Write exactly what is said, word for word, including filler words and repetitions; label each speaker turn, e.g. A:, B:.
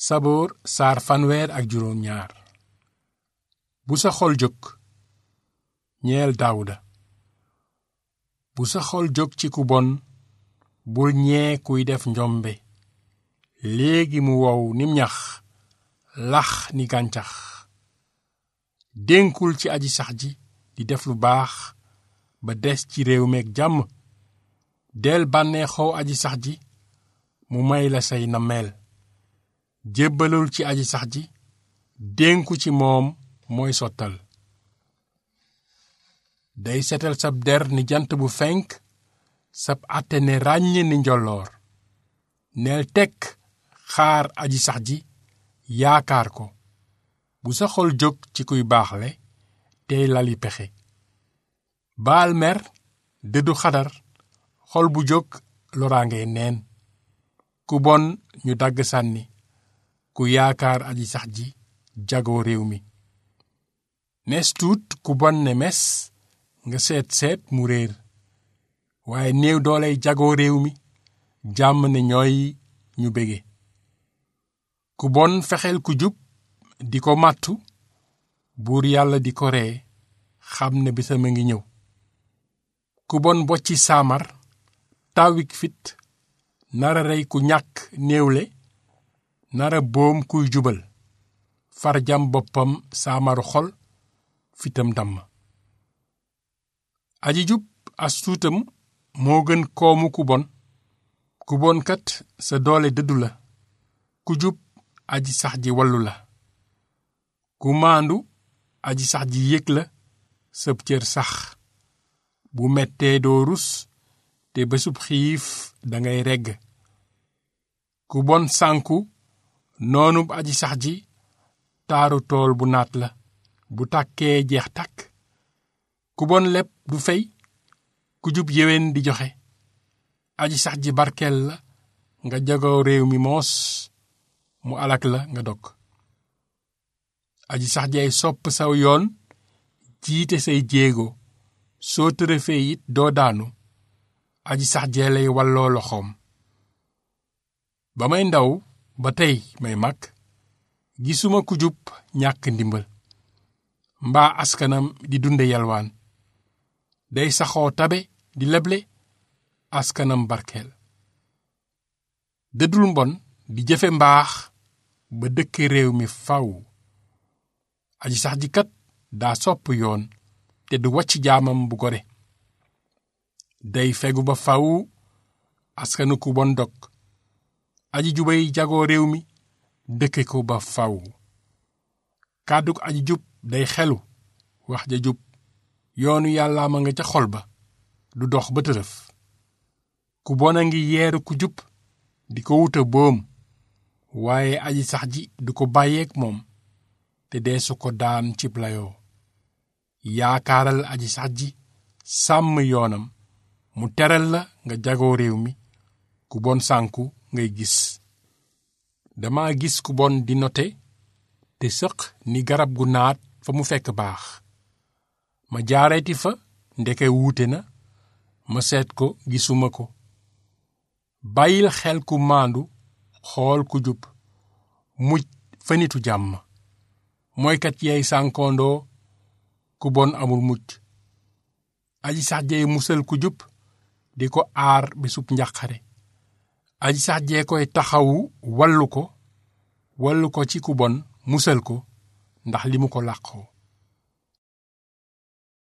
A: saboor saar fanweer ak juróom ñaar. bu sa xol jóg ñeel daawuda. bu sa xol jóg ci ku bon bul ñee kuy def njombe. léegi mu wow nim ñax lax ni gàncax. dénkul ci aji sax ji di def lu baax ba des ci réew meeg jàmm. del bànneexoo aji sax ji mu may la say nammeel. jébbalul ci aji sax ji dénku ci moom mooy sottal. day setal sab der ni jant bu fenk sab àtte ne ràññ ni njolloor. neel tekk xaar aji sax ji yaakaar ko. bu sa xol jóg ci kuy baaxle tey lali pexe. baal mer dëddu xadar xol bu jóg loraange neen. ku bon ñu dagg sànni ku yaakaar aji sax ji jagoo réew mi. nees tuut ku bon ne mes nga seet seet mu réer. waaye néew dooley jagoo réew mi jàmm ne ñooy ñu bége. ku bon fexeel ku jub di ko màttu buur yàlla di ko ree xam ne bisam a ngi ñëw. ku bon bocci saamar tawik fit nara rey ku ñàkk néewle nara boom kuy jubal far jam boppam saamaru xol fitam damm. aji jub as tuutam moo gën koomu ku bon. ku bon kat sa doole dëddu la ku jub aji sax ji wallu la. ku maandu aji sax ji yëg la sëb cër sax. bu mettee doo rus te bésub xiif dangay regg. ku bon sànku noonub aji sax ji taaru tool bu naat la bu tàkkee jeex tàkk. ku bon leb du fey ku jub yéwén di joxe. aji sax ji barkeel la nga jagoo réew mi moos mu alak la nga dog. aji sax ji ay sopp saw yoon jiite say jéego soo tërëfee it doo daanu. aji sax jee lay walloo loxoom. ba may ndaw ba tey may mag gisuma ku jub ñàkk ndimbal mbaa askanam di dunde yalwaan. day saxoo tabe di leble askanam barkeel. dëddul mbon di jëfe mbaax ba dëkk réew mi faw. aji sax ji kat daa sopp yoon te du wacc jaamam bu gore. day fegu ba faw askanu ku bon dog. aji jubay jagoo réew mi dëkke ko ba faw. kàddug aji jub day xelu wax ja jub yoonu yàllaa ma nga ca xol ba du dox ba tërëf. ku bon a ngi yeeru ku jub di ko wuta boom waaye aji sax ji du ko bàyyeek moom te deesu ko daan cib layoo. yaakaaral aji sax ji sàmm yoonam mu teral la nga jagoo réew mi. ku bon sànku ngay gis. dama gis ku bon di note te sëq ni garab gu naat fa mu fekk baax. ma jaareeti fa ndeke wuute na ma seet ko gisuma ko. bàyyil xel ku maandu xool ku jub muj fa nitu jàmm. mooykat yeey sànkoondoo ku bon amul mucc. aji sax jee musal ku jub di ko aar bisub njàqare. aji sax jee koy taxawu wallu ko wallu ko ci ku bon musal ko ndax li mu ko làqoo.